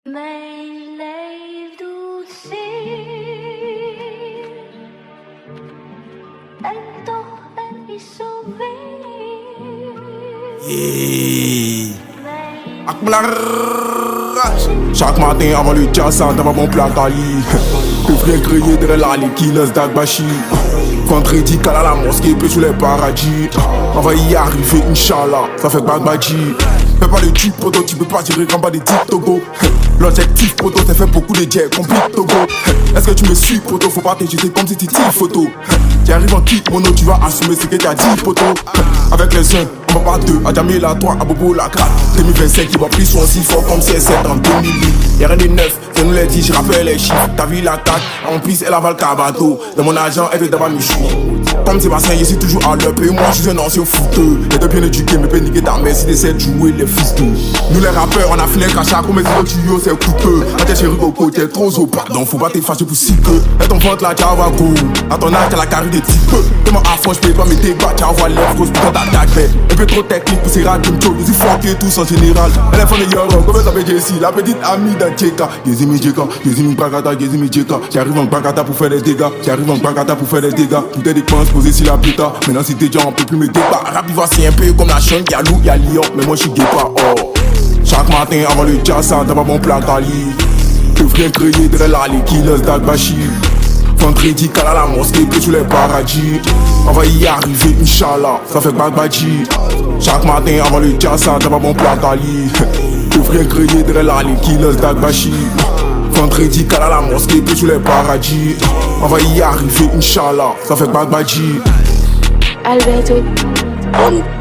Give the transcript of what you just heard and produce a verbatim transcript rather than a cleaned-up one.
Mijn lijf doet zeer en toch ben ik zo weer. Yeah. Chaque matin avant le jazz, t'as mon plat d'Ali. Peuvent rien créer de la liquide d'Agbashi. Vendredi, qu'à la mosquée, peut sur les paradis. On va y arriver, Inch'Allah, ça fait Bagbaji. Fais pas le type poto, tu peux pas tirer grand pas des types Togo. L'objectif poto, c'est fait beaucoup de jets, complique Togo. Est-ce que tu me suis poto, faut pas te jeter comme si tu tires photo. Tu arrives en kit mono, tu vas assumer ce que t'as dit poto. Avec les uns, on va pas deux, à Jamil à toi, à Bobo la craque. deux mille vingt-cinq, il va plus son si fort comme C S sept en deux mille huit. Y'a rien de neuf, c'est nous les dix, je rappelle les chiffres. T'as vu la carte, en plus elle avale Cabato. Dans mon agent, elle veut d'abord me chouer. Comme Sébastien, je suis toujours à l'heure, et moi je suis un ancien footeux. Les deux bien éduqués, mais pas niquer ta mère si t'essaies de jouer les fils de. Nous les rappeurs, on a fini un crachat, comme les autres tuyaux, c'est coûteux. À tes chéris Coco, t'es trop zo, pardon, faut pas te fâcher pour si que. Et ton ventre là, t'as va go. À ton âge, t'as la carré des types. Comment à fond, j'paye pas mes dégâts, t'as envoyé les grosses putains d'attaque. Un peu trop technique pour ces rats qui me choquent, ils fucké tous en général. Elle est fan de Yoro, comme ça fait Jessie, la petite amie d'un Tcheka. Yezimi Djeka, Yezimi Bagata, Yezimi Djeka. J'arrive en Bagata pour faire des dégâts, j'arrive en Bagata pour faire des dégâts. Tout est dépenses posées sur la puta. Maintenant si t'es déjà on peut plus me débat. Rap il voici un peu comme la chaîne, y'a loup, y'a lion, mais moi j'suis guépa, oh. Chaque matin avant le jazz, t'as pas mon plat d'Ali. Peuvent rien créer de la liquide d'Agbashi. Vendredi, qu'à la mosquée, que sur les paradis. On va y arriver, Inch'Allah, ça fait Bagbaji. Chaque matin avant le jazz, t'as pas mon plat d'Ali. Peuvent rien créer de la liquide d'Agbashi. Vendredi, qu'à la mosquée, que sur les paradis. On va y arriver, Inch'Allah, ça fait Bagbaji. Alberto.